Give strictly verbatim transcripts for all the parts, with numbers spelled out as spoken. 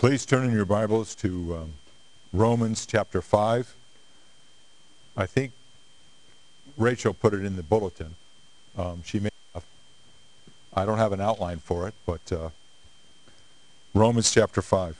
Please turn in your Bibles to um, Romans chapter five. I think Rachel put it in the bulletin. Um, she may have. I don't have an outline for it, but uh, Romans chapter five.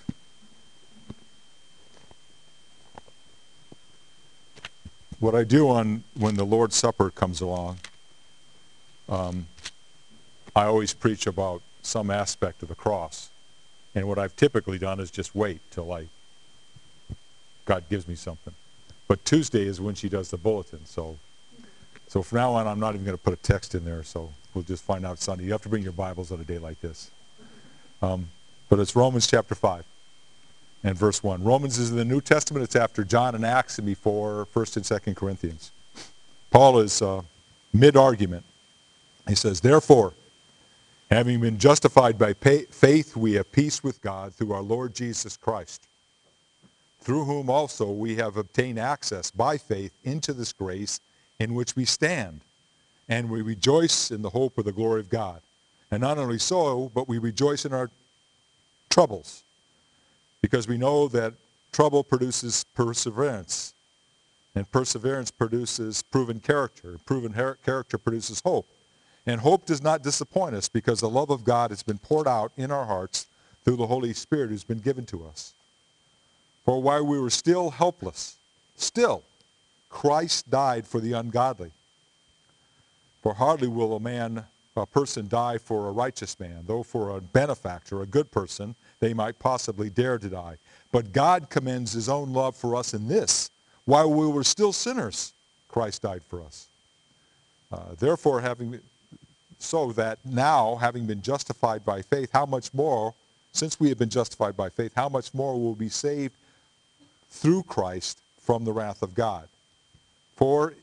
What I do on when the Lord's Supper comes along, um, I always preach about some aspect of the cross. And what I've typically done is just wait till I, God gives me something. But Tuesday is when she does the bulletin. So so from now on, I'm not even going to put a text in there. So we'll just find out Sunday. You have to bring your Bibles on a day like this. Um, but it's Romans chapter five and verse one. Romans is in the New Testament. It's after John and Acts and before First and Second Corinthians. Paul is uh, mid-argument. He says, therefore, having been justified by faith, we have peace with God through our Lord Jesus Christ, through whom also we have obtained access by faith into this grace in which we stand, and we rejoice in the hope of the glory of God. And not only so, but we rejoice in our troubles, because we know that trouble produces perseverance, and perseverance produces proven character, and proven character produces hope. And hope does not disappoint us, because the love of God has been poured out in our hearts through the Holy Spirit who's been given to us. For while we were still helpless, still, Christ died for the ungodly. For hardly will a man, a person die for a righteous man, though for a benefactor, a good person, they might possibly dare to die. But God commends his own love for us in this: while we were still sinners, Christ died for us. Uh, therefore, having So that now, having been justified by faith, how much more, since we have been justified by faith, how much more will be saved through Christ from the wrath of God? For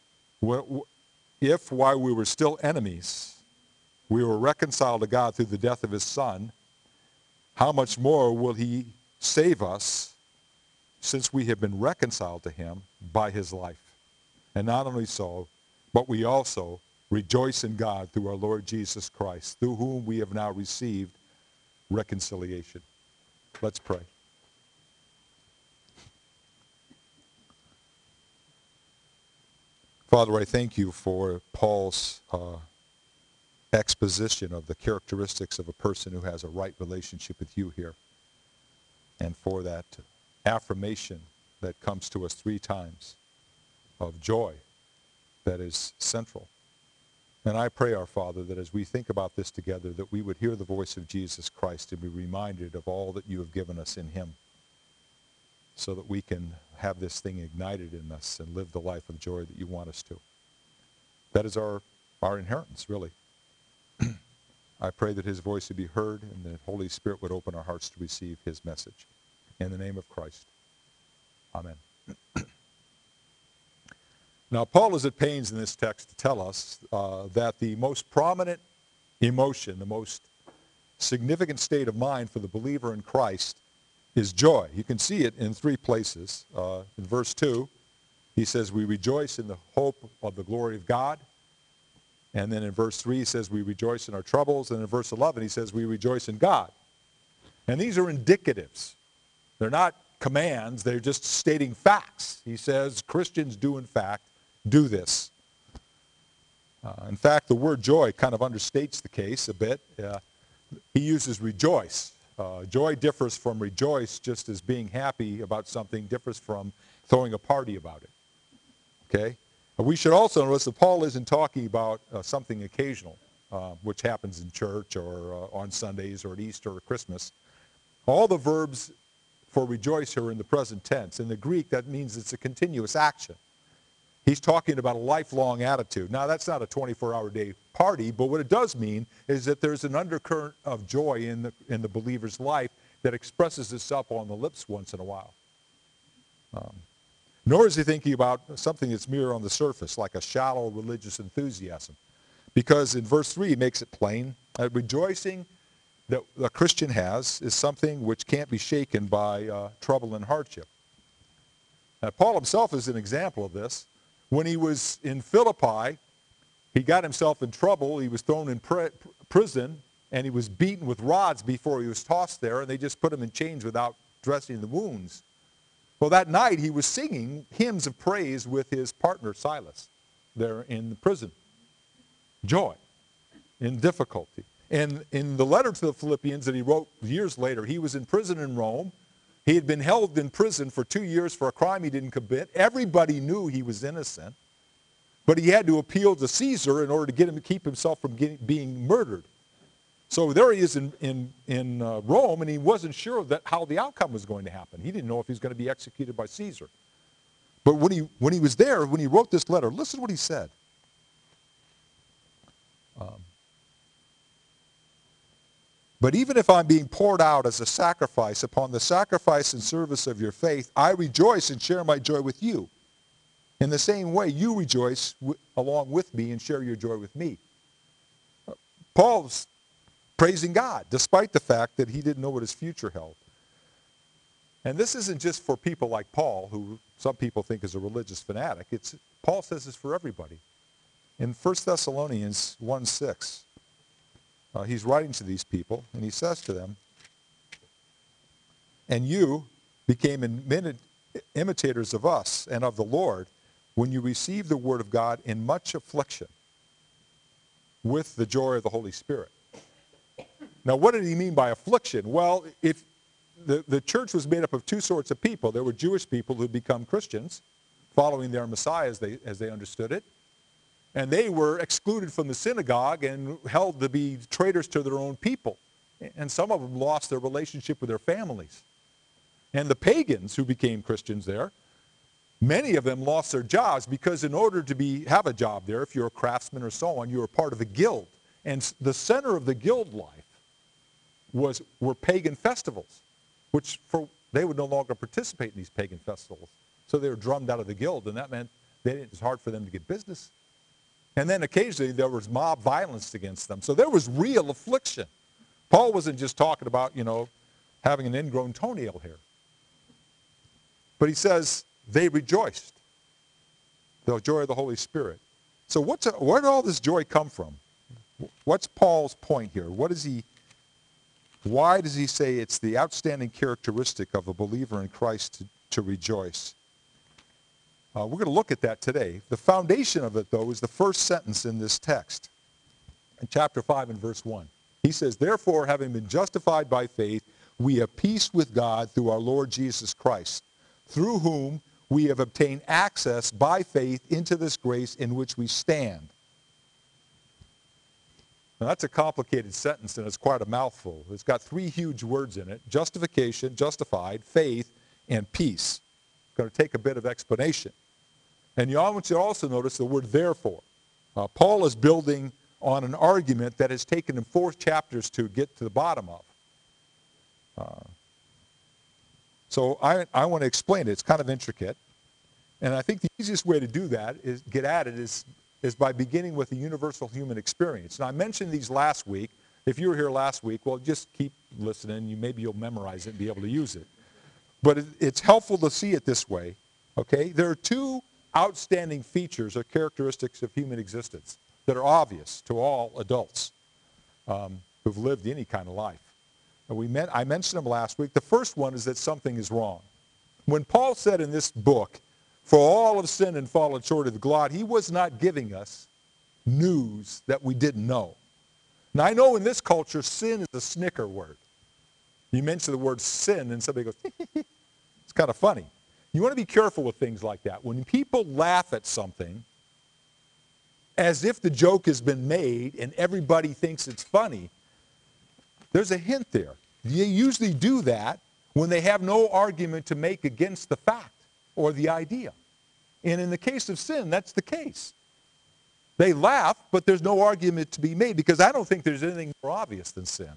if, while we were still enemies, we were reconciled to God through the death of his Son, how much more will he save us, since we have been reconciled to him by his life? And not only so, but we also rejoice in God through our Lord Jesus Christ, through whom we have now received reconciliation. Let's pray. Father, I thank you for Paul's uh, exposition of the characteristics of a person who has a right relationship with you here, and for that affirmation that comes to us three times of joy that is central. And I pray, our Father, that as we think about this together, that we would hear the voice of Jesus Christ and be reminded of all that you have given us in him, so that we can have this thing ignited in us and live the life of joy that you want us to. That is our, our inheritance, really. I pray that his voice would be heard and that Holy Spirit would open our hearts to receive his message. In the name of Christ, amen. Now, Paul is at pains in this text to tell us uh, that the most prominent emotion, the most significant state of mind for the believer in Christ is joy. You can see it in three places. Uh, in verse two, he says, we rejoice in the hope of the glory of God. And then in verse three, he says, we rejoice in our troubles. And in verse eleven, he says, we rejoice in God. And these are indicatives. They're not commands. They're just stating facts. He says, Christians do, in fact, do this. Uh, in fact, the word joy kind of understates the case a bit. Uh, he uses rejoice. Uh, joy differs from rejoice, just as being happy about something differs from throwing a party about it. Okay? Uh, we should also notice that Paul isn't talking about uh, something occasional, uh, which happens in church or uh, on Sundays or at Easter or Christmas. All the verbs for rejoice are in the present tense. In the Greek, that means it's a continuous action. He's talking about a lifelong attitude. Now, that's not a twenty-four hour day party, but what it does mean is that there's an undercurrent of joy in the, in the believer's life that expresses itself on the lips once in a while. Um, nor is he thinking about something that's mere on the surface, like a shallow religious enthusiasm. Because in verse three, he makes it plain that rejoicing that a Christian has is something which can't be shaken by uh, trouble and hardship. Now, Paul himself is an example of this. When he was in Philippi, he got himself in trouble. He was thrown in pr- prison and he was beaten with rods before he was tossed there, and they just put him in chains without dressing the wounds. Well, that night he was singing hymns of praise with his partner Silas there in the prison. Joy in difficulty. And in the letter to the Philippians that he wrote years later, he was in prison in Rome. He had been held in prison for two years for a crime he didn't commit. Everybody knew he was innocent, but he had to appeal to Caesar in order to get him to keep himself from getting, being murdered. So there he is in, in, in uh, Rome, and he wasn't sure that how the outcome was going to happen. He didn't know if he was going to be executed by Caesar. But when he, when he was there, when he wrote this letter, listen to what he said. Um, But even if I'm being poured out as a sacrifice upon the sacrifice and service of your faith, I rejoice and share my joy with you. In the same way, you rejoice w- along with me and share your joy with me. Uh, Paul's praising God, despite the fact that he didn't know what his future held. And this isn't just for people like Paul, who some people think is a religious fanatic. It's, Paul says this for everybody. In First Thessalonians one six, Uh, he's writing to these people, and he says to them, and you became imi- imitators of us and of the Lord when you received the word of God in much affliction with the joy of the Holy Spirit. Now, what did he mean by affliction? Well, if the, the church was made up of two sorts of people. There were Jewish people who had become Christians, following their Messiah as they, as they understood it. And they were excluded from the synagogue and held to be traitors to their own people. And some of them lost their relationship with their families. And the pagans who became Christians there, many of them lost their jobs because in order to be have a job there, if you're a craftsman or so on, you were part of a guild. And the center of the guild life was were pagan festivals, which for they would no longer participate in these pagan festivals. So they were drummed out of the guild, and that meant they, it was hard for them to get business. And then occasionally there was mob violence against them. So there was real affliction. Paul wasn't just talking about, you know, having an ingrown toenail here. But he says they rejoiced. The joy of the Holy Spirit. So what's a, where did all this joy come from? What's Paul's point here? What is he, why does he say it's the outstanding characteristic of a believer in Christ to, to rejoice? Uh, we're going to look at that today. The foundation of it, though, is the first sentence in this text. In chapter five and verse one. He says, therefore, having been justified by faith, we have peace with God through our Lord Jesus Christ, through whom we have obtained access by faith into this grace in which we stand. Now, that's a complicated sentence, and it's quite a mouthful. It's got three huge words in it: justification, justified, faith, and peace. It's going to take a bit of explanation. And you want you to also notice the word therefore. Uh, Paul is building on an argument that has taken him four chapters to get to the bottom of. Uh, so I, I want to explain it. It's kind of intricate. And I think the easiest way to do that, is get at it, is, is by beginning with the universal human experience. Now, I mentioned these last week. If you were here last week, well, just keep listening. You, maybe you'll memorize it and be able to use it. But it, it's helpful to see it this way. Okay? There are two outstanding features or characteristics of human existence that are obvious to all adults um, who've lived any kind of life. And we met, I mentioned them last week. The first one is that something is wrong. When Paul said in this book, for all have sinned and fallen short of the glory, he was not giving us news that we didn't know. Now, I know in this culture, sin is a snicker word. You mention the word sin, and somebody goes, it's kind of funny. You want to be careful with things like that. When people laugh at something as if the joke has been made and everybody thinks it's funny, there's a hint there. They usually do that when they have no argument to make against the fact or the idea. And in the case of sin, that's the case. They laugh, but there's no argument to be made because I don't think there's anything more obvious than sin.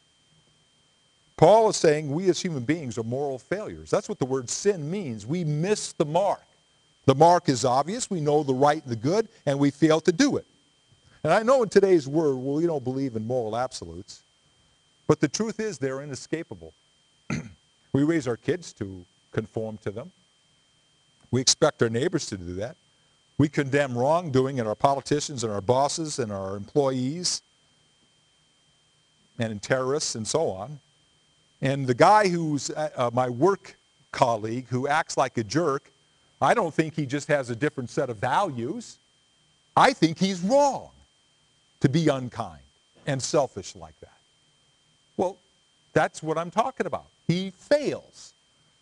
Paul is saying we as human beings are moral failures. That's what the word sin means. We miss the mark. The mark is obvious. We know the right and the good, and we fail to do it. And I know in today's world, well, we don't believe in moral absolutes. But the truth is they're inescapable. We raise our kids to conform to them. We expect our neighbors to do that. We condemn wrongdoing in our politicians and our bosses and our employees. and in terrorists and so on. And the guy who's uh, my work colleague who acts like a jerk, I don't think he just has a different set of values. I think he's wrong to be unkind and selfish like that. Well, that's what I'm talking about. He fails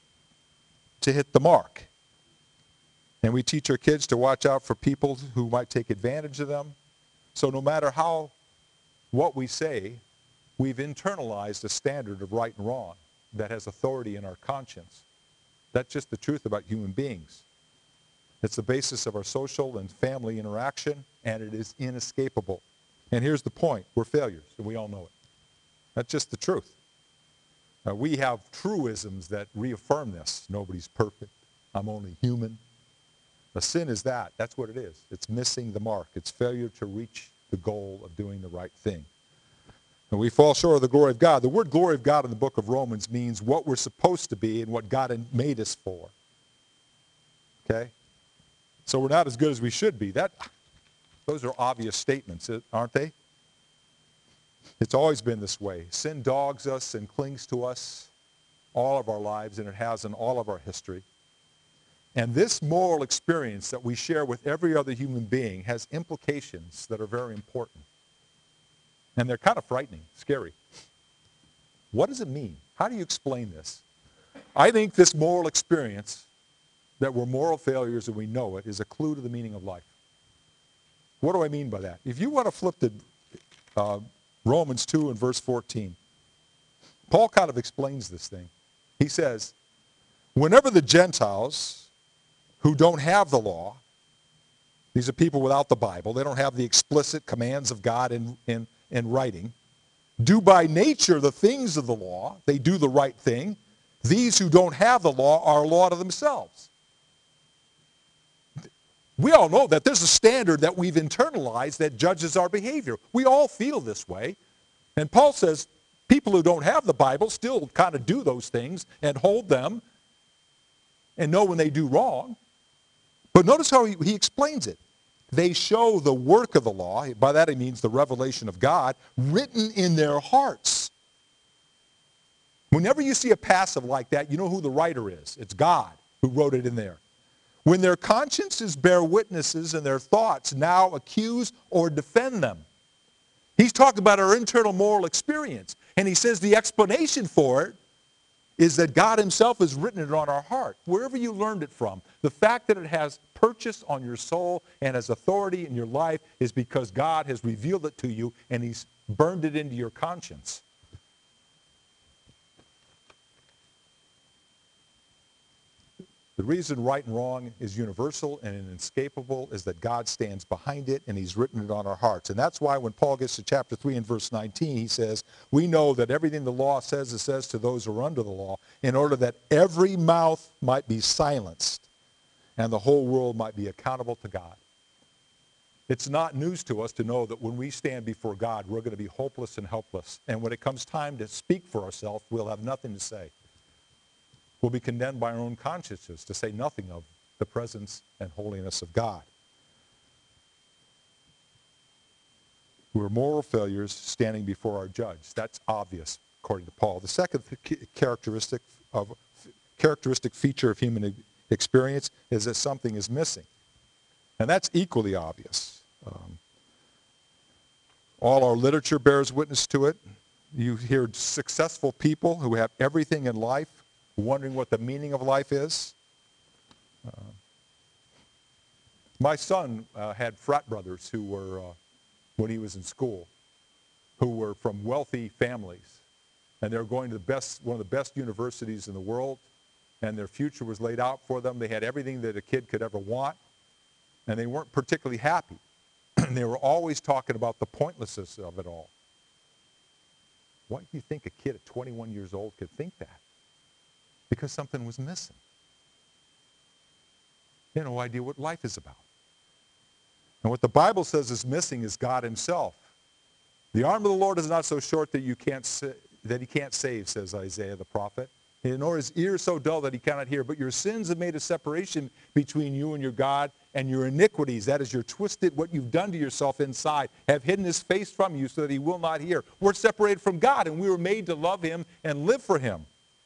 to hit the mark. And we teach our kids to watch out for people who might take advantage of them. So no matter how, what we say, we've internalized a standard of right and wrong that has authority in our conscience. That's just the truth about human beings. It's the basis of our social and family interaction, and it is inescapable. And here's the point. We're failures, and we all know it. That's just the truth. Uh, we have truisms that reaffirm this. Nobody's perfect. I'm only human. A sin is that. That's what it is. It's missing the mark. It's failure to reach the goal of doing the right thing. And we fall short of the glory of God. The word glory of God in the book of Romans means what we're supposed to be and what God had made us for. Okay? So we're not as good as we should be. That, those are obvious statements, aren't they? It's always been this way. Sin dogs us and clings to us all of our lives, and it has in all of our history. And this moral experience that we share with every other human being has implications that are very important. And they're kind of frightening, scary. What does it mean? How do you explain this? I think this moral experience, that we're moral failures and we know it, is a clue to the meaning of life. What do I mean by that? If you want to flip to uh, Romans two and verse fourteen, Paul kind of explains this thing. He says, whenever the Gentiles who don't have the law, these are people without the Bible, they don't have the explicit commands of God in, in, in writing, do by nature the things of the law, they do the right thing, these who don't have the law are a law to themselves. We all know that there's a standard that we've internalized that judges our behavior. We all feel this way. And Paul says people who don't have the Bible still kind of do those things and hold them and know when they do wrong. But notice how he, he explains it. They show the work of the law, by that he means the revelation of God, written in their hearts. Whenever you see a passive like that, you know who the writer is. It's God who wrote it in there. When their consciences bear witnesses and their thoughts now accuse or defend them. He's talking about our internal moral experience. And he says the explanation for it is that God himself has written it on our heart, wherever you learned it from. The fact that it has purchase on your soul and has authority in your life is because God has revealed it to you and he's burned it into your conscience. The reason right and wrong is universal and inescapable is that God stands behind it and he's written it on our hearts. And that's why when Paul gets to chapter three and verse nineteen, he says, we know that everything the law says, it says to those who are under the law, in order that every mouth might be silenced and the whole world might be accountable to God. It's not news to us to know that when we stand before God, we're going to be hopeless and helpless. And when it comes time to speak for ourselves, we'll have nothing to say. We'll be condemned by our own consciences, to say nothing of the presence and holiness of God. We're moral failures standing before our judge. That's obvious, according to Paul. The second characteristic of characteristic feature of human experience is that something is missing. And that's equally obvious. Um, all our literature bears witness to it. You hear successful people who have everything in life wondering what the meaning of life is. Uh, my son uh, had frat brothers who were, uh, when he was in school, who were from wealthy families. And they were going to the best, one of the best universities in the world, and their future was laid out for them. They had everything that a kid could ever want, and they weren't particularly happy. And they were always talking about the pointlessness of it all. Why do you think a kid at twenty-one years old could think that? Because something was missing. They had no idea what life is about. And what the Bible says is missing is God himself. The arm of the Lord is not so short that you can't sa- that he can't save, says Isaiah the prophet. nor his ears so dull that he cannot hear. But your sins have made a separation between you and your God, and your iniquities, that is your twisted, what you've done to yourself inside, have hidden his face from you so that he will not hear. We're separated from God, and we were made to love him and live for him.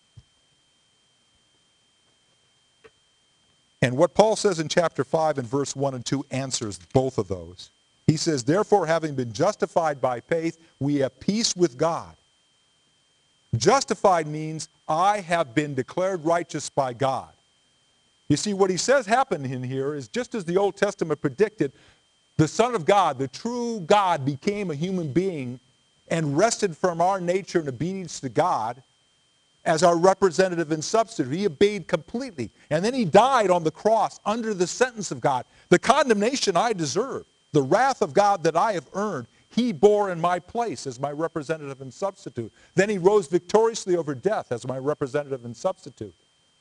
And what Paul says in chapter five and verse one and two answers both of those. He says, therefore, having been justified by faith, we have peace with God. Justified means I have been declared righteous by God. You see, what he says happened in here is just as the Old Testament predicted, the Son of God, the true God, became a human being and rested from our nature in obedience to God as our representative and substitute. He obeyed completely. And then he died on the cross under the sentence of God. The condemnation I deserve, the wrath of God that I have earned, he bore in my place as my representative and substitute. Then he rose victoriously over death as my representative and substitute.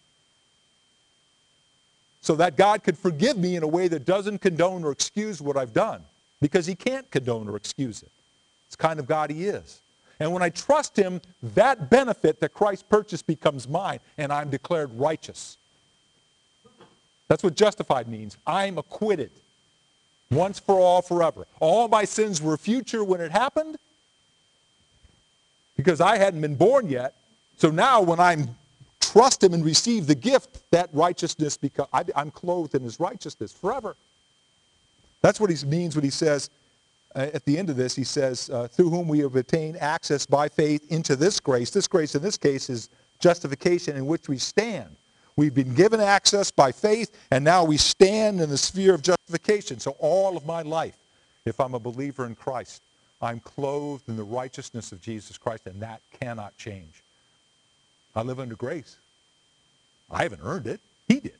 So that God could forgive me in a way that doesn't condone or excuse what I've done, because he can't condone or excuse it. It's the kind of God he is. And when I trust him, that benefit that Christ purchased becomes mine, and I'm declared righteous. That's what justified means. I'm acquitted. Once for all, forever. All my sins were future when it happened, because I hadn't been born yet. So now when I'm trust him and receive the gift, that righteousness, because I'm clothed in his righteousness forever. That's what he means when he says, uh, at the end of this, he says, uh, through whom we have attained access by faith into this grace. This grace in this case is justification in which we stand. We've been given access by faith, and now we stand in the sphere of justification. So all of my life, if I'm a believer in Christ, I'm clothed in the righteousness of Jesus Christ, and that cannot change. I live under grace. I haven't earned it. He did.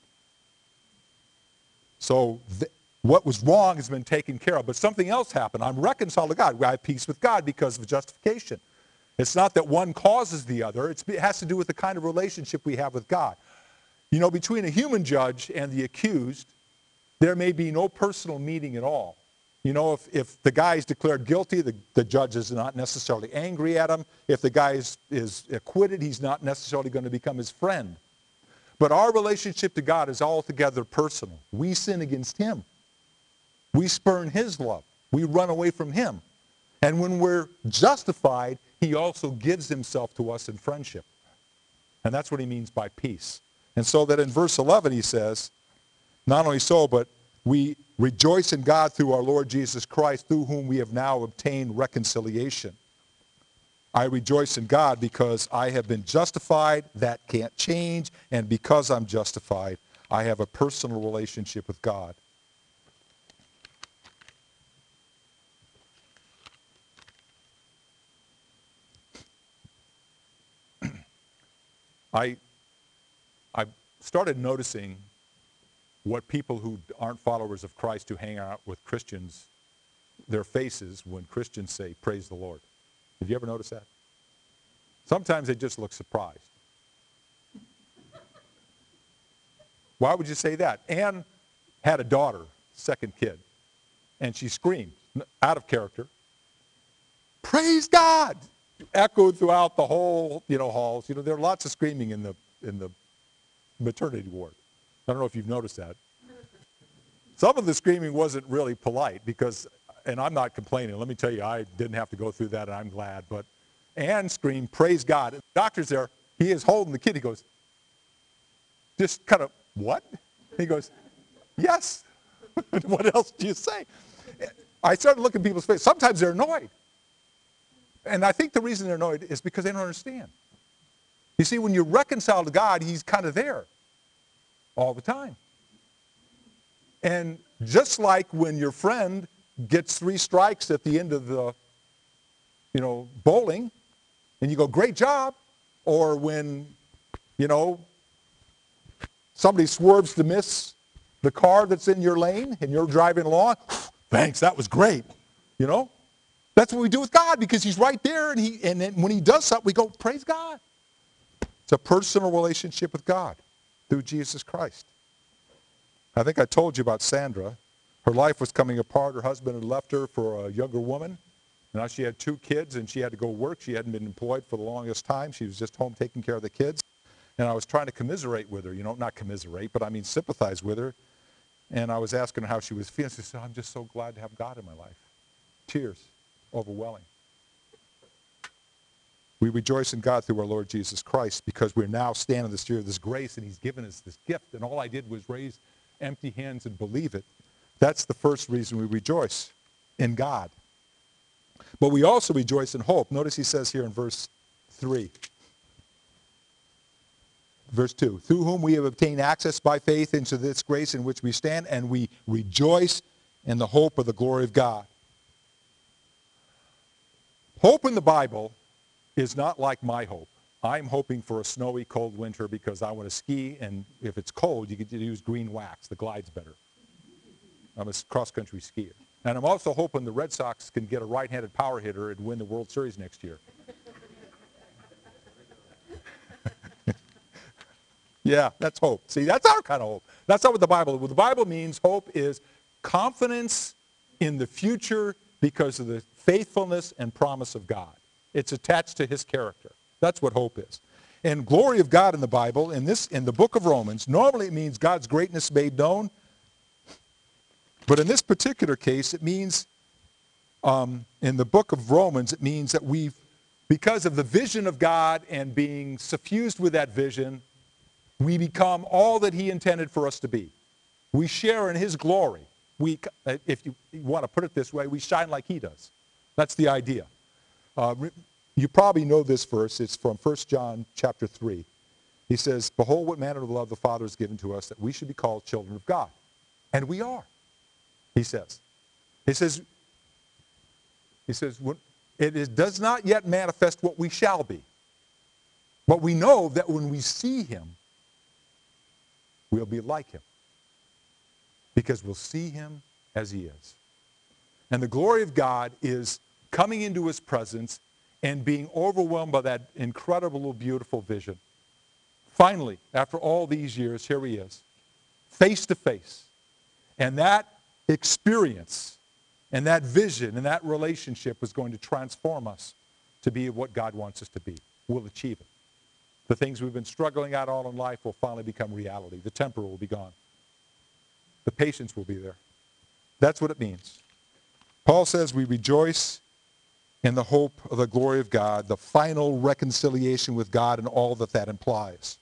So th- what was wrong has been taken care of. But something else happened. I'm reconciled to God. I have peace with God because of justification. It's not that one causes the other. It's, it has to do with the kind of relationship we have with God. You know, between a human judge and the accused, there may be no personal meeting at all. You know, if, if the guy is declared guilty, the, the judge is not necessarily angry at him. If the guy is, is acquitted, he's not necessarily going to become his friend. But our relationship to God is altogether personal. We sin against him. We spurn his love. We run away from him. And when we're justified, he also gives himself to us in friendship. And that's what he means by peace. And so that in verse eleven he says, not only so, but we rejoice in God through our Lord Jesus Christ, through whom we have now obtained reconciliation. I rejoice in God because I have been justified. That can't change. And because I'm justified, I have a personal relationship with God. I, I started noticing what people who aren't followers of Christ who hang out with Christians, their faces when Christians say, praise the Lord. Have you ever noticed that? Sometimes they just look surprised. Why would you say that? Anne had a daughter, second kid, and she screamed, out of character, praise God! Echoed throughout the whole, you know, halls. You know, there are lots of screaming in the in the maternity ward. I don't know if you've noticed that. Some of the screaming wasn't really polite because, and I'm not complaining. Let me tell you, I didn't have to go through that, and I'm glad. But Anne screamed, praise God. And the doctor's there. He is holding the kid. He goes, just kind of, what? He goes, yes. What else do you say? I started looking at people's faces. Sometimes they're annoyed. And I think the reason they're annoyed is because they don't understand. You see, when you're reconciled to God, he's kind of there all the time. And just like when your friend gets three strikes at the end of the, you know, bowling, and you go, great job, or when, you know, somebody swerves to miss the car that's in your lane and you're driving along, thanks, that was great, you know? That's what we do with God because he's right there, and he and then when he does something, we go, praise God. It's a personal relationship with God through Jesus Christ. I think I told you about Sandra. Her life was coming apart. Her husband had left her for a younger woman. Now she had two kids, and she had to go work. She hadn't been employed for the longest time. She was just home taking care of the kids. And I was trying to commiserate with her, you know, not commiserate, but I mean sympathize with her. And I was asking her how she was feeling. She said, I'm just so glad to have God in my life. Tears, overwhelming. We rejoice in God through our Lord Jesus Christ because we're now standing in the sphere of this grace, and he's given us this gift. And all I did was raise empty hands and believe it. That's the first reason we rejoice in God. But we also rejoice in hope. Notice he says here in verse three. Verse two, through whom we have obtained access by faith into this grace in which we stand, and we rejoice in the hope of the glory of God. Hope in the Bible is not like my hope. I'm hoping for a snowy, cold winter because I want to ski, and if it's cold, you could use green wax. The glide's better. I'm a cross-country skier. And I'm also hoping the Red Sox can get a right-handed power hitter and win the World Series next year. Yeah, that's hope. See, that's our kind of hope. That's not what the Bible, what the Bible means, hope is confidence in the future because of the faithfulness and promise of God. It's attached to his character. That's what hope is. And glory of God in the Bible, in this, in the book of Romans, normally it means God's greatness made known. But in this particular case, it means, um, in the book of Romans, it means that we've, because of the vision of God and being suffused with that vision, we become all that he intended for us to be. We share in his glory. We, if you want to put it this way, we shine like he does. That's the idea. Uh, you probably know this verse. It's from First John chapter three. He says, behold what manner of love the Father has given to us, that we should be called children of God. And we are, he says. He says, he says, it is, does not yet manifest what we shall be. But we know that when we see him, we'll be like him. Because we'll see him as he is. And the glory of God is coming into his presence and being overwhelmed by that incredible, beautiful vision. Finally, after all these years, here he is, face to face. And that experience and that vision and that relationship is going to transform us to be what God wants us to be. We'll achieve it. The things we've been struggling at all in life will finally become reality. The temper will be gone. The patience will be there. That's what it means. Paul says we rejoice in the hope of the glory of God, the final reconciliation with God and all that that implies.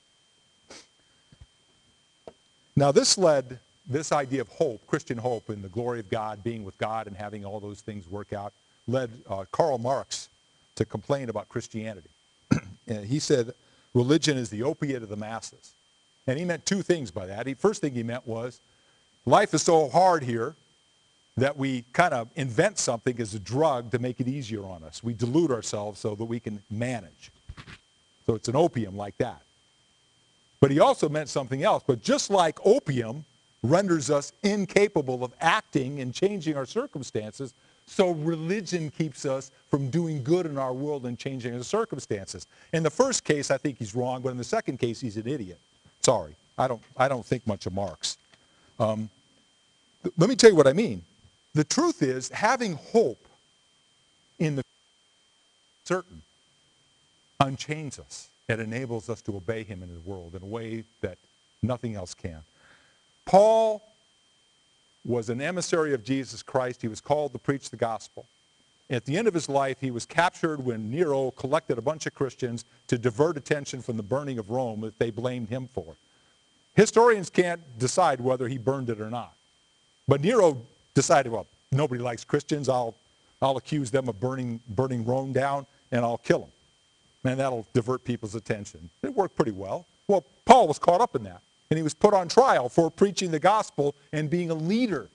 Now this led, this idea of hope, Christian hope in the glory of God, being with God and having all those things work out, led uh, Karl Marx to complain about Christianity. And he said religion is the opiate of the masses. And he meant two things by that. The first thing he meant was life is so hard here that we kind of invent something as a drug to make it easier on us. We delude ourselves so that we can manage. So it's an opium like that. But he also meant something else. But just like opium renders us incapable of acting and changing our circumstances, so religion keeps us from doing good in our world and changing our circumstances. In the first case, I think he's wrong, but in the second case, he's an idiot. Sorry, I don't, I don't think much of Marx. Um, th- let me tell you what I mean. The truth is, having hope in the certain unchains us. It enables us to obey him in the world in a way that nothing else can. Paul was an emissary of Jesus Christ. He was called to preach the gospel. At the end of his life, he was captured when Nero collected a bunch of Christians to divert attention from the burning of Rome that they blamed him for. Historians can't decide whether he burned it or not. But Nero decided, well, nobody likes Christians. I'll, I'll accuse them of burning, burning Rome down, and I'll kill them. And that'll divert people's attention. It worked pretty well. Well, Paul was caught up in that. And he was put on trial for preaching the gospel and being a leader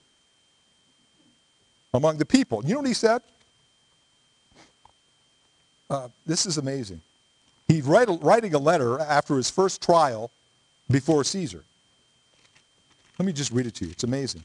among the people. You know what he said? Uh, this is amazing. He's write, writing a letter after his first trial before Caesar. Let me just read it to you. It's amazing.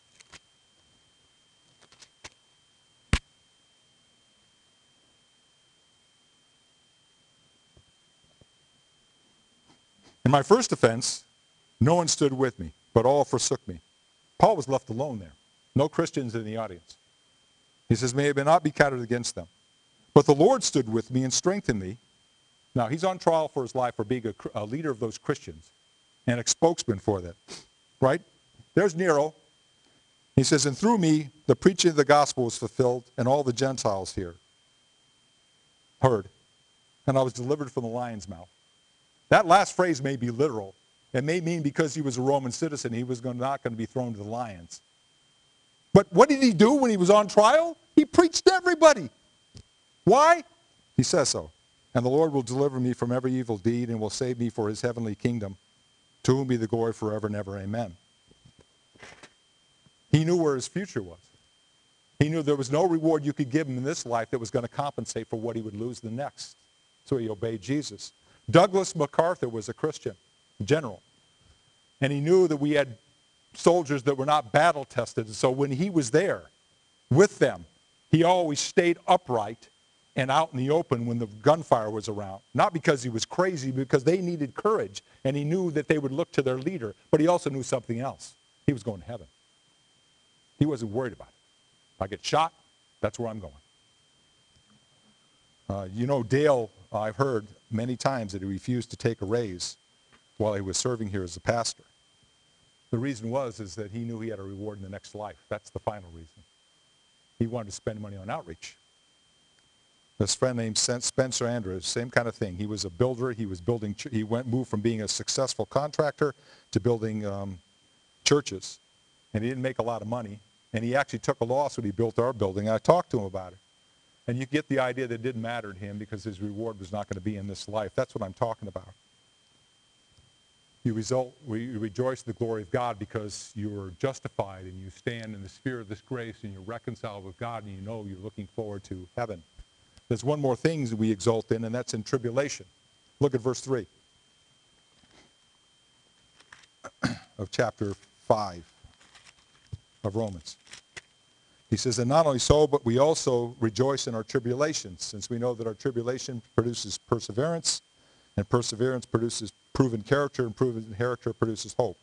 In my first offense, no one stood with me, but all forsook me. Paul was left alone there. No Christians in the audience. He says, may it not be counted against them. But the Lord stood with me and strengthened me, Now, he's on trial for his life for being a, a leader of those Christians and a spokesman for them, right? There's Nero. He says, and through me, the preaching of the gospel was fulfilled, and all the Gentiles here heard. And I was delivered from the lion's mouth. That last phrase may be literal. It may mean because he was a Roman citizen, he was going, not going to be thrown to the lions. But what did he do when he was on trial? He preached to everybody. Why? He says so. And the Lord will deliver me from every evil deed and will save me for his heavenly kingdom. To whom be the glory forever and ever. Amen. He knew where his future was. He knew there was no reward you could give him in this life that was going to compensate for what he would lose the next. So he obeyed Jesus. Douglas MacArthur was a Christian general. And he knew that we had soldiers that were not battle tested. So when he was there with them, he always stayed upright and out in the open when the gunfire was around. Not because he was crazy, because they needed courage. And he knew that they would look to their leader. But he also knew something else. He was going to heaven. He wasn't worried about it. If I get shot, that's where I'm going. Uh, you know, Dale, I've heard many times that he refused to take a raise while he was serving here as a pastor. The reason was is that he knew he had a reward in the next life. That's the final reason. He wanted to spend money on outreach. This friend named Spencer Andrews, same kind of thing. He was a builder. He was building. He went moved from being a successful contractor to building um, churches, and he didn't make a lot of money. And he actually took a loss when he built our building. I talked to him about it, and you get the idea that it didn't matter to him because his reward was not going to be in this life. That's what I'm talking about. You result, we rejoice in the glory of God because you are justified and you stand in the sphere of this grace and you're reconciled with God and you know you're looking forward to heaven. There's one more thing that we exult in, and that's in tribulation. Look at verse three of chapter five of Romans. He says, and not only so, but we also rejoice in our tribulations, since we know that our tribulation produces perseverance, and perseverance produces proven character, and proven character produces hope.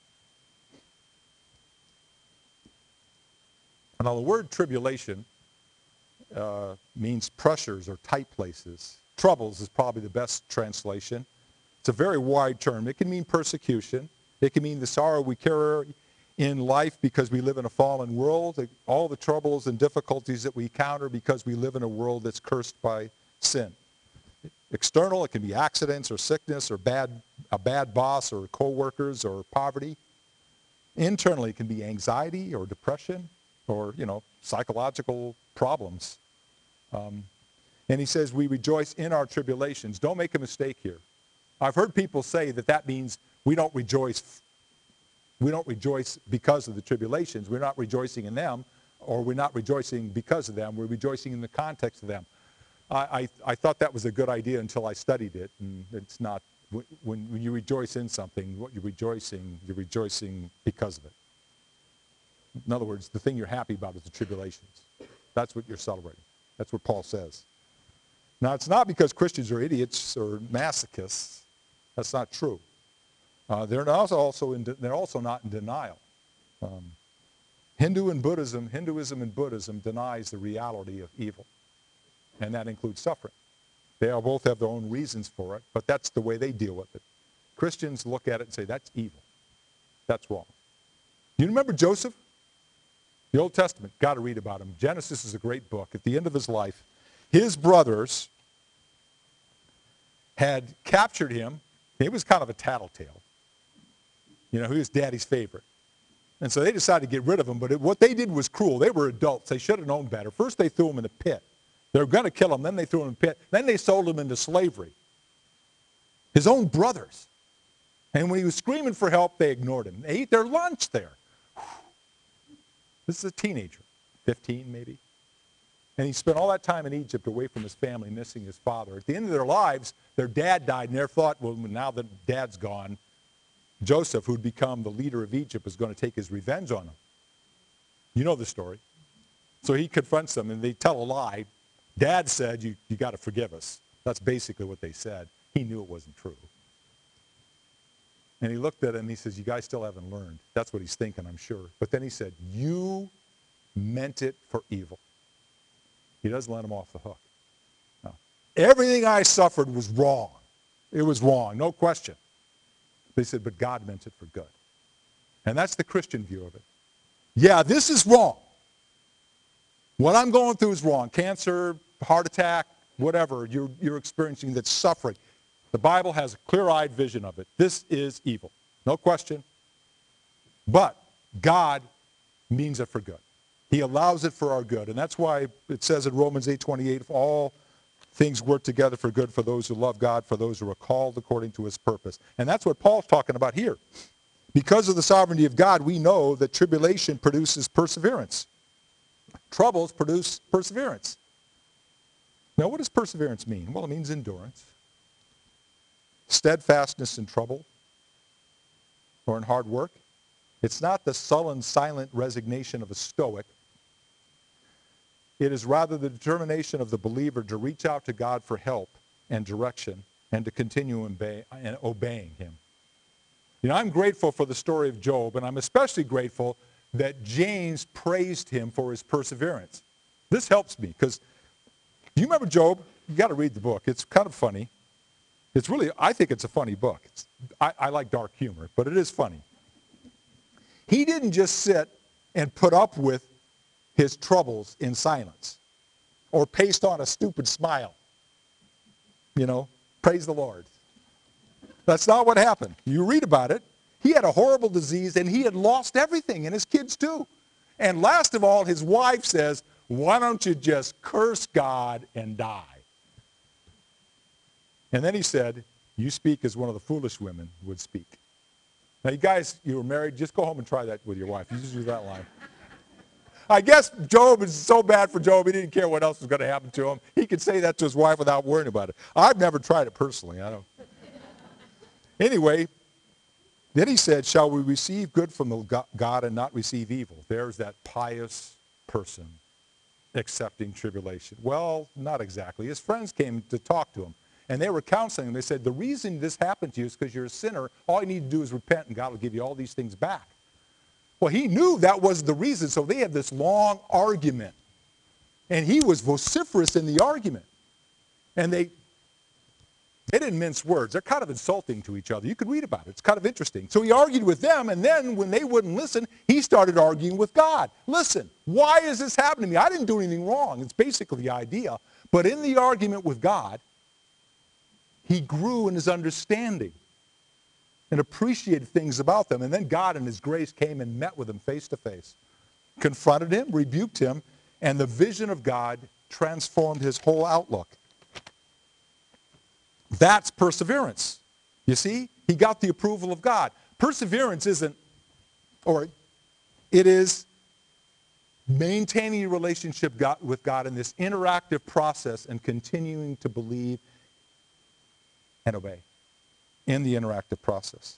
Now the word tribulation uh, means pressures or tight places. Troubles is probably the best translation. It's a very wide term. It can mean persecution. It can mean the sorrow we carry in life because we live in a fallen world. All the troubles and difficulties that we encounter because we live in a world that's cursed by sin. External, it can be accidents or sickness or bad, a bad boss or co-workers or poverty. Internally, it can be anxiety or depression or, you know, psychological problems. Um, and he says we rejoice in our tribulations. Don't make a mistake here. I've heard people say that that means we don't rejoice. We don't rejoice because of the tribulations. We're not rejoicing in them, or we're not rejoicing because of them. We're rejoicing in the context of them. I, I, I thought that was a good idea until I studied it, and it's not. When, when you rejoice in something, what you're rejoicing, you're rejoicing because of it. In other words, the thing you're happy about is the tribulations. That's what you're celebrating. That's what Paul says. Now, it's not because Christians are idiots or masochists. That's not true. Uh, they're also, also in de- they're also not in denial. Um, Hindu and Buddhism, Hinduism and Buddhism denies the reality of evil, and that includes suffering. They all both have their own reasons for it, but that's the way they deal with it. Christians look at it and say, that's evil. That's wrong. You remember Joseph? The Old Testament, got to read about him. Genesis is a great book. At the end of his life, his brothers had captured him. He was kind of a tattletale. You know, he was daddy's favorite. And so they decided to get rid of him, but it, what they did was cruel. They were adults. They should have known better. First they threw him in a pit. They were going to kill him, then they threw him in a pit. Then they sold him into slavery. His own brothers. And when he was screaming for help, they ignored him. They ate their lunch there. This is a teenager, fifteen maybe. And he spent all that time in Egypt away from his family, missing his father. At the end of their lives, their dad died, and they thought, well, now that dad's gone, Joseph, who'd become the leader of Egypt, is going to take his revenge on him. You know the story. So he confronts them, and they tell a lie. Dad said, you, you got to forgive us. That's basically what they said. He knew it wasn't true. And he looked at him, and he says, you guys still haven't learned. That's what he's thinking, I'm sure. But then he said, you meant it for evil. He doesn't let him off the hook. No. Everything I suffered was wrong. It was wrong, no question. They said, but God meant it for good. And that's the Christian view of it. Yeah, this is wrong. What I'm going through is wrong. Cancer, heart attack, whatever you're, you're experiencing that's suffering. The Bible has a clear-eyed vision of it. This is evil, no question. But God means it for good. He allows it for our good. And that's why it says in Romans eight twenty-eight, if all things work together for good for those who love God, for those who are called according to his purpose. And that's what Paul's talking about here. Because of the sovereignty of God, we know that tribulation produces perseverance. Troubles produce perseverance. Now, what does perseverance mean? Well, it means endurance, steadfastness in trouble, or in hard work. It's not the sullen, silent resignation of a stoic. It is rather the determination of the believer to reach out to God for help and direction and to continue obey, and obeying him. You know, I'm grateful for the story of Job, and I'm especially grateful that James praised him for his perseverance. This helps me because, do you remember Job? You got to read the book. It's kind of funny. It's really, I think it's a funny book. It's, I, I like dark humor, but it is funny. He didn't just sit and put up with his troubles in silence or paste on a stupid smile. You know, praise the Lord. That's not what happened. You read about it. He had a horrible disease and he had lost everything, and his kids too. And last of all, his wife says, why don't you just curse God and die? And then he said, you speak as one of the foolish women would speak. Now, you guys, you were married, just go home and try that with your wife. You just use that line. I guess Job is so bad for Job, he didn't care what else was going to happen to him. He could say that to his wife without worrying about it. I've never tried it personally. I don't. Anyway, then he said, shall we receive good from the God and not receive evil? There's that pious person accepting tribulation. Well, not exactly. His friends came to talk to him, and they were counseling him. They said, the reason this happened to you is because you're a sinner. All you need to do is repent, and God will give you all these things back. Well, he knew that was the reason, so they had this long argument. And he was vociferous in the argument. And they, they didn't mince words. They're kind of insulting to each other. You could read about it. It's kind of interesting. So he argued with them, and then when they wouldn't listen, he started arguing with God. Listen, why is this happening to me? I didn't do anything wrong. It's basically the idea. But in the argument with God, he grew in his understanding and appreciated things about them. And then God in his grace came and met with him face to face, confronted him, rebuked him, and the vision of God transformed his whole outlook. That's perseverance. You see, he got the approval of God. Perseverance isn't, or it is maintaining a relationship with God in this interactive process and continuing to believe and obey in the interactive process.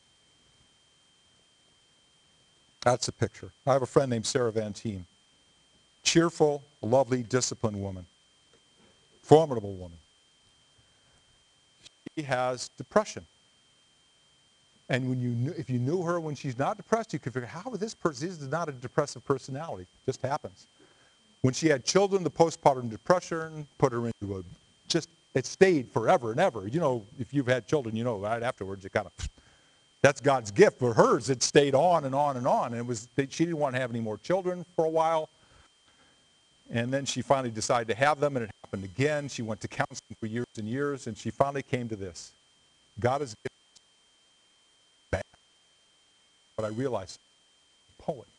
That's a picture. I have a friend named Sarah Van Teen. Cheerful, lovely, disciplined woman. Formidable woman. She has depression. And when you knew, if you knew her when she's not depressed, you could figure, how is this person? This is not a depressive personality. It just happens. When she had children, the postpartum depression put her into a, just, it stayed forever and ever. You know, if you've had children, you know, right afterwards, it kind of, that's God's gift. For hers, it stayed on and on and on. And it was, she didn't want to have any more children for a while. And then she finally decided to have them, and it happened again. She went to counseling for years and years, and she finally came to this. God is bad. But I realized, poet.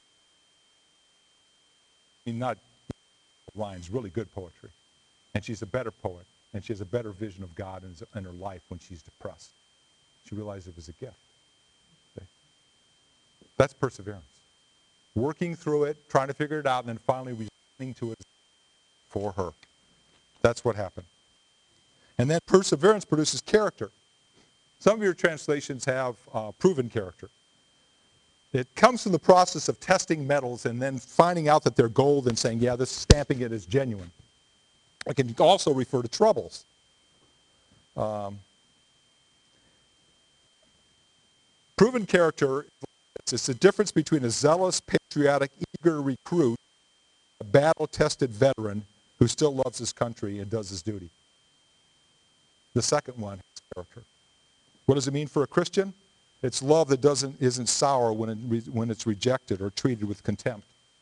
I mean, not lines, really good poetry. And she's a better poet, and she has a better vision of God in, in her life when she's depressed. She realized it was a gift. See? That's perseverance. Working through it, trying to figure it out, and then finally returning to it for her. That's what happened. And then perseverance produces character. Some of your translations have uh, proven character. It comes from the process of testing metals and then finding out that they're gold and saying, yeah, this stamping it as genuine. It can also refer to troubles. Um, proven character, it's the difference between a zealous, patriotic, eager recruit, a battle-tested veteran who still loves his country and does his duty. The second one is character. What does it mean for a Christian? It's love that doesn't isn't sour when it re, when it's rejected or treated with contempt.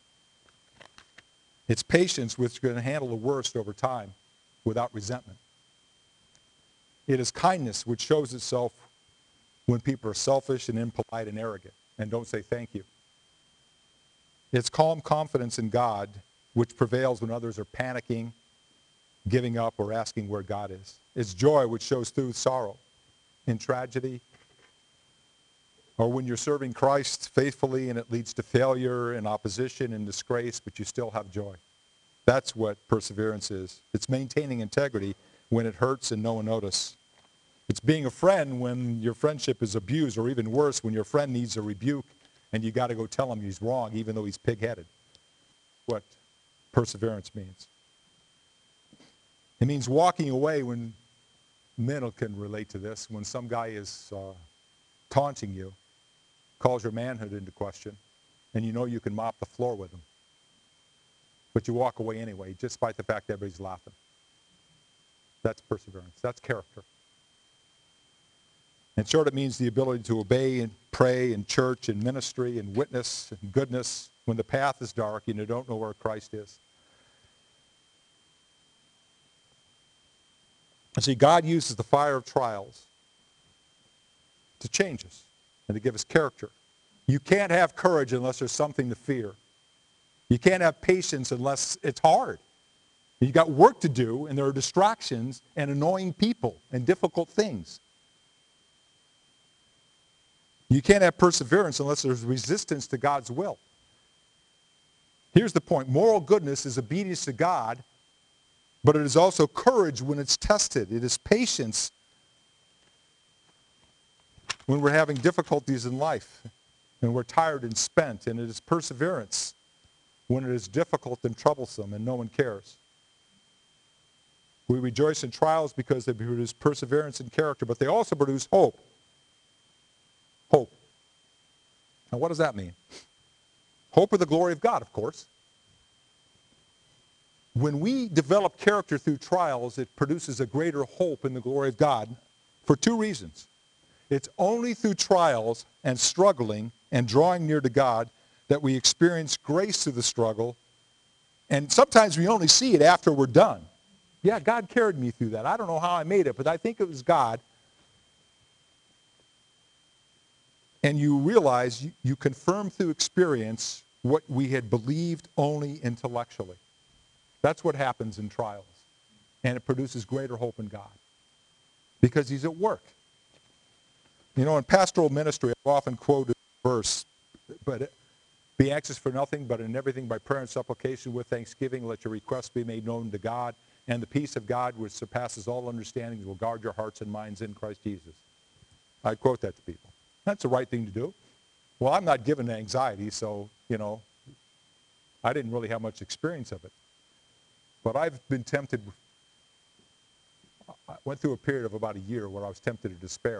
It's patience which can handle the worst over time without resentment. It is kindness which shows itself when people are selfish and impolite and arrogant and don't say thank you. It's calm confidence in God which prevails when others are panicking, giving up, or asking where God is. It's joy which shows through sorrow in tragedy, or when you're serving Christ faithfully and it leads to failure and opposition and disgrace, but you still have joy. That's what perseverance is. It's maintaining integrity when it hurts and no one notices. It's being a friend when your friendship is abused, or even worse, when your friend needs a rebuke and you got to go tell him he's wrong even though he's pig-headed. What perseverance means. It means walking away when men can relate to this, when some guy is uh, taunting you, calls your manhood into question, and you know you can mop the floor with him. But you walk away anyway, despite the fact that everybody's laughing. That's perseverance. That's character. In short, it means the ability to obey and pray in church and ministry and witness and goodness when the path is dark and you don't know where Christ is. And see, God uses the fire of trials to change us and to give us character. You can't have courage unless there's something to fear. You can't have patience unless it's hard. You've got work to do, and there are distractions and annoying people and difficult things. You can't have perseverance unless there's resistance to God's will. Here's the point. Moral goodness is obedience to God, but it is also courage when it's tested. It is patience when we're having difficulties in life and we're tired and spent. And it is perseverance when it is difficult and troublesome and no one cares. We rejoice in trials because they produce perseverance and character, but they also produce hope. Hope. Now what does that mean? Hope of the glory of God, of course. When we develop character through trials, it produces a greater hope in the glory of God for two reasons. It's only through trials and struggling and drawing near to God that we experience grace through the struggle. And sometimes we only see it after we're done. Yeah, God carried me through that. I don't know how I made it, but I think it was God. And you realize you, you confirm through experience what we had believed only intellectually. That's what happens in trials. And it produces greater hope in God. Because he's at work. You know, in pastoral ministry, I've often quoted a verse, but be anxious for nothing, but in everything by prayer and supplication with thanksgiving, let your requests be made known to God, and the peace of God, which surpasses all understanding, will guard your hearts and minds in Christ Jesus. I quote that to people. That's the right thing to do. Well, I'm not given to anxiety, so, you know, I didn't really have much experience of it. But I've been tempted. I went through a period of about a year where I was tempted to despair.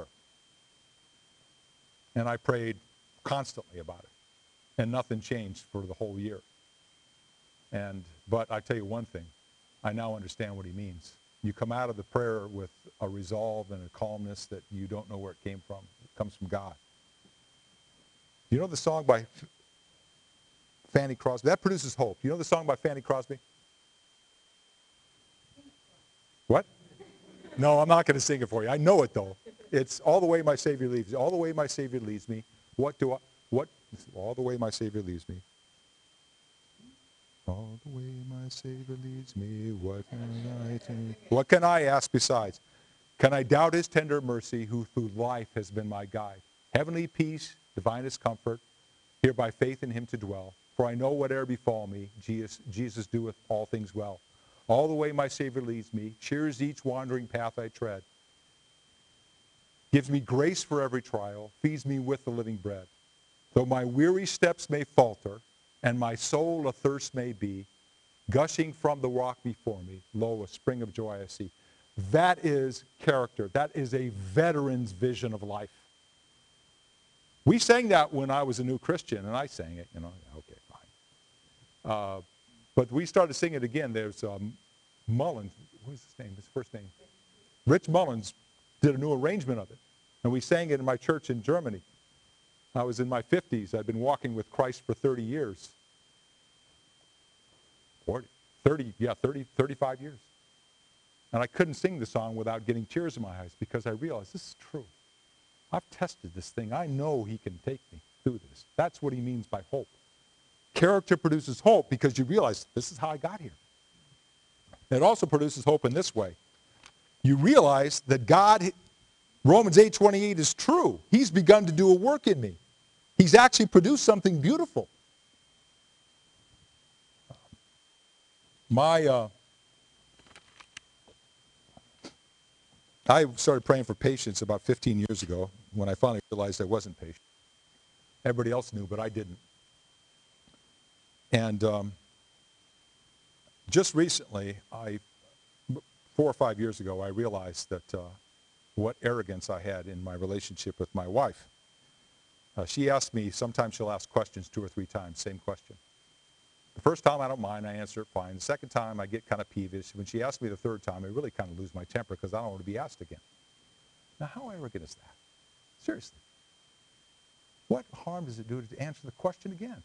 And I prayed constantly about it. And nothing changed for the whole year. And but I tell you one thing, I now understand what he means. You come out of the prayer with a resolve and a calmness that you don't know where it came from. It comes from God. You know the song by Fanny Crosby? That produces hope. You know the song by Fanny Crosby? What? No, I'm not going to sing it for you. I know it though. It's all the way my Savior leads me. All the way my Savior leads me. What do I, what, all the way my Savior leads me. All the way my Savior leads me, what can I do? What can I ask besides? Can I doubt his tender mercy, who through life has been my guide? Heavenly peace, divinest comfort, here by faith in him to dwell. For I know whate'er befall me, Jesus, Jesus doeth all things well. All the way my Savior leads me, cheers each wandering path I tread. Gives me grace for every trial, feeds me with the living bread. Though my weary steps may falter, and my soul athirst may be, gushing from the rock before me, lo, a spring of joy I see. That is character. That is a veteran's vision of life. We sang that when I was a new Christian, and I sang it, you know, okay, fine. Uh, but we started singing it again. There's um, Mullen, what is his name, his first name? Rich Mullins did a new arrangement of it, and we sang it in my church in Germany. I was in my fifties. I'd been walking with Christ for thirty years. forty, thirty, yeah, thirty, thirty-five years. And I couldn't sing the song without getting tears in my eyes because I realized this is true. I've tested this thing. I know he can take me through this. That's what he means by hope. Character produces hope because you realize this is how I got here. It also produces hope in this way. You realize that God, Romans eight twenty-eight is true. He's begun to do a work in me. He's actually produced something beautiful. My, uh, I started praying for patience about fifteen years ago when I finally realized I wasn't patient. Everybody else knew, but I didn't. And um, just recently, I, four or five years ago, I realized that uh, what arrogance I had in my relationship with my wife. Uh, she asked me, sometimes she'll ask questions two or three times, same question. The first time I don't mind, I answer it fine. The second time I get kind of peevish. When she asks me the third time, I really kind of lose my temper because I don't want to be asked again. Now, how arrogant is that? Seriously. What harm does it do to answer the question again?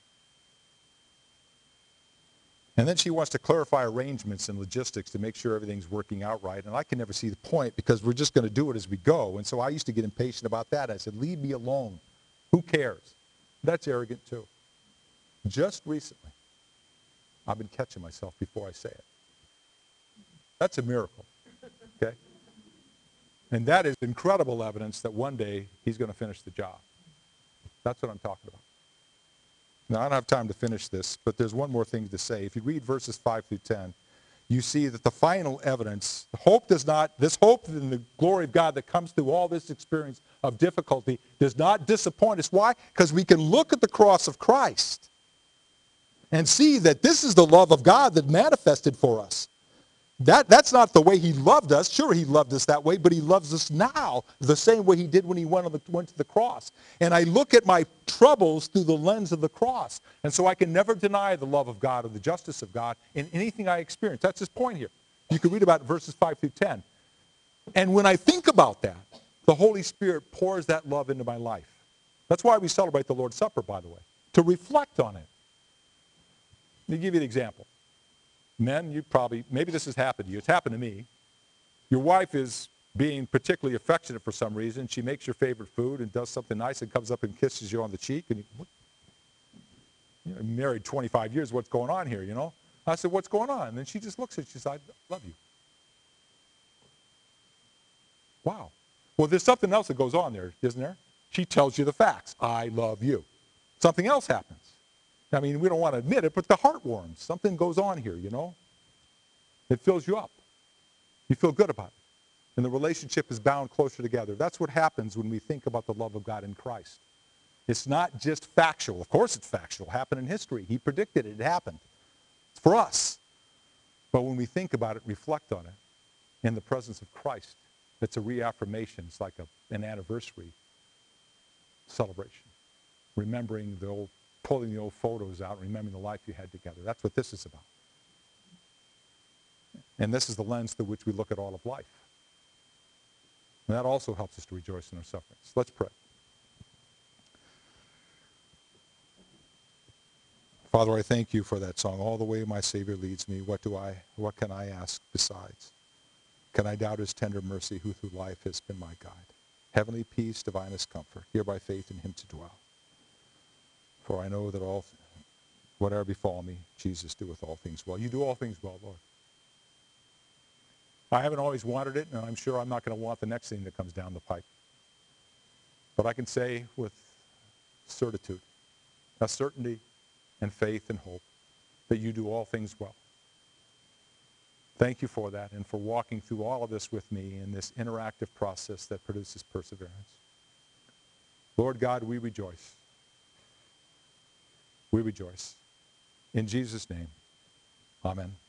And then she wants to clarify arrangements and logistics to make sure everything's working out right. And I can never see the point because we're just going to do it as we go. And so I used to get impatient about that. I said, leave me alone. Who cares? That's arrogant too. Just recently, I've been catching myself before I say it. That's a miracle, okay? And that is incredible evidence that one day he's going to finish the job. That's what I'm talking about. Now, I don't have time to finish this, but there's one more thing to say. If you read verses five through ten, you see that the final evidence, hope does not, this hope in the glory of God that comes through all this experience of difficulty does not disappoint us. Why? Because we can look at the cross of Christ and see that this is the love of God that manifested for us. That, that's not the way he loved us. Sure, he loved us that way, but he loves us now the same way he did when he went, on the, went to the cross. And I look at my troubles through the lens of the cross. And so I can never deny the love of God or the justice of God in anything I experience. That's his point here. You can read about it, verses five through ten. And when I think about that, the Holy Spirit pours that love into my life. That's why we celebrate the Lord's Supper, by the way, to reflect on it. Let me give you an example. Men, you probably, maybe this has happened to you. It's happened to me. Your wife is being particularly affectionate for some reason. She makes your favorite food and does something nice and comes up and kisses you on the cheek. And you, what? You're married twenty-five years. What's going on here, you know? I said, what's going on? And then she just looks at you and she says, I love you. Wow. Well, there's something else that goes on there, isn't there? She tells you the facts. I love you. Something else happens. I mean, we don't want to admit it, but the heart warms. Something goes on here, you know? It fills you up. You feel good about it. And the relationship is bound closer together. That's what happens when we think about the love of God in Christ. It's not just factual. Of course it's factual. It happened in history. He predicted it. It happened. It's for us. But when we think about it, reflect on it, in the presence of Christ, it's a reaffirmation. It's like a, an anniversary celebration. Remembering the old pulling the old photos out and remembering the life you had together. That's what this is about. And this is the lens through which we look at all of life. And that also helps us to rejoice in our sufferings. Let's pray. Father, I thank you for that song. All the way my Savior leads me. What do I, what can I ask besides? Can I doubt his tender mercy who through life has been my guide? Heavenly peace, divinest comfort, here by faith in him to dwell. For I know that all, whatever befall me, Jesus doeth all things well. You do all things well, Lord. I haven't always wanted it, and I'm sure I'm not going to want the next thing that comes down the pipe. But I can say with certitude, a certainty and faith and hope that you do all things well. Thank you for that and for walking through all of this with me in this interactive process that produces perseverance. Lord God, we rejoice. We rejoice. In Jesus' name, amen.